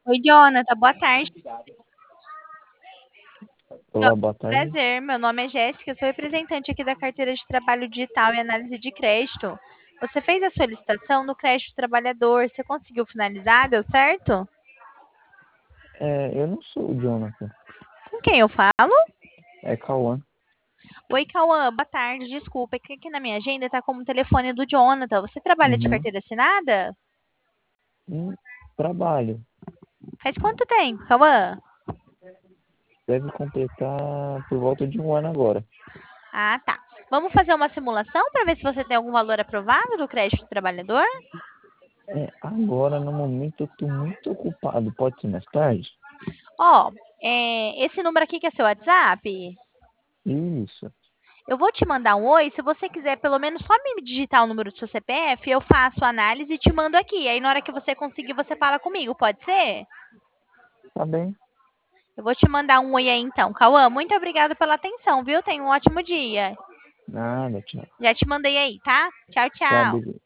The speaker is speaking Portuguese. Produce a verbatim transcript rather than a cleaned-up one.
Oi, Jonathan, boa tarde. Olá, boa tarde. Prazer, meu nome é Jéssica, sou representante aqui da carteira de trabalho digital e análise de crédito. Você fez a solicitação no crédito trabalhador, você conseguiu finalizar, deu certo? É, eu não sou o Jonathan, Com quem eu falo? é Cauã. Oi, Cauã, boa tarde, desculpa, é que aqui na minha agenda tá como telefone do Jonathan. Você trabalha de Uhum. carteira assinada? Um trabalho. Faz quanto tempo, Cauã? Deve completar por volta de um ano agora. Ah, tá. Vamos fazer uma simulação para ver se você tem algum valor aprovado do crédito trabalhador? É, agora, no momento, eu tô muito ocupado. Pode ser mais tarde? Ó, é, esse número aqui que é seu WhatsApp? Isso. Eu vou te mandar um oi. Se você quiser, pelo menos só me digitar o número do seu C P F, eu faço a análise e te mando aqui. Aí, na hora que você conseguir, você fala comigo, pode ser? Tá bem. Eu vou te mandar um oi aí então. Cauã, muito obrigada pela atenção, viu? Tenha um ótimo dia. Nada, tchau. Já te mandei aí, tá? Tchau, Tá, tchau. beleza.